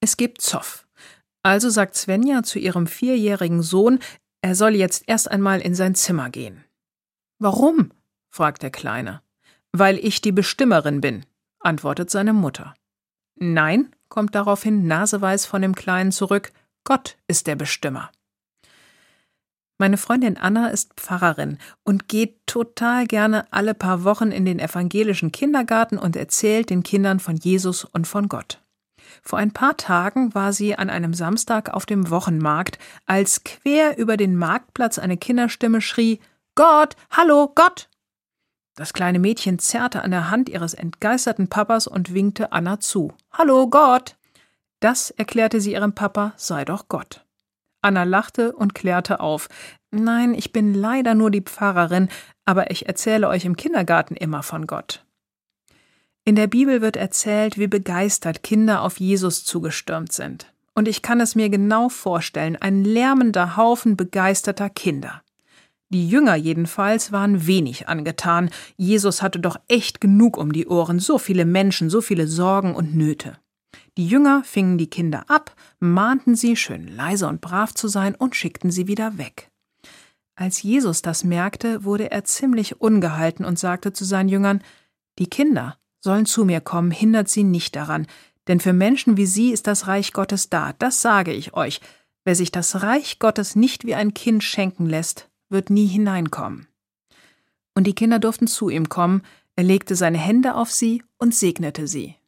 Es gibt Zoff. Also sagt Svenja zu ihrem 4-jährigen Sohn, er soll jetzt erst einmal in sein Zimmer gehen. »Warum?« fragt der Kleine. »Weil ich die Bestimmerin bin«, antwortet seine Mutter. »Nein«, kommt daraufhin naseweiß von dem Kleinen zurück, »Gott ist der Bestimmer.« Meine Freundin Anna ist Pfarrerin und geht total gerne alle paar Wochen in den evangelischen Kindergarten und erzählt den Kindern von Jesus und von Gott. Vor ein paar Tagen war sie an einem Samstag auf dem Wochenmarkt, als quer über den Marktplatz eine Kinderstimme schrie: »Gott, hallo, Gott!« Das kleine Mädchen zerrte an der Hand ihres entgeisterten Papas und winkte Anna zu. »Hallo, Gott!« Das, erklärte sie ihrem Papa, sei doch Gott. Anna lachte und klärte auf. »Nein, ich bin leider nur die Pfarrerin, aber ich erzähle euch im Kindergarten immer von Gott.« In der Bibel wird erzählt, wie begeistert Kinder auf Jesus zugestürmt sind. Und ich kann es mir genau vorstellen, ein lärmender Haufen begeisterter Kinder. Die Jünger jedenfalls waren wenig angetan. Jesus hatte doch echt genug um die Ohren, so viele Menschen, so viele Sorgen und Nöte. Die Jünger fingen die Kinder ab, mahnten sie, schön leise und brav zu sein und schickten sie wieder weg. Als Jesus das merkte, wurde er ziemlich ungehalten und sagte zu seinen Jüngern: »Die Kinder sollen zu mir kommen, hindert sie nicht daran, denn für Menschen wie sie ist das Reich Gottes da, das sage ich euch. Wer sich das Reich Gottes nicht wie ein Kind schenken lässt, wird nie hineinkommen.« Und die Kinder durften zu ihm kommen, er legte seine Hände auf sie und segnete sie.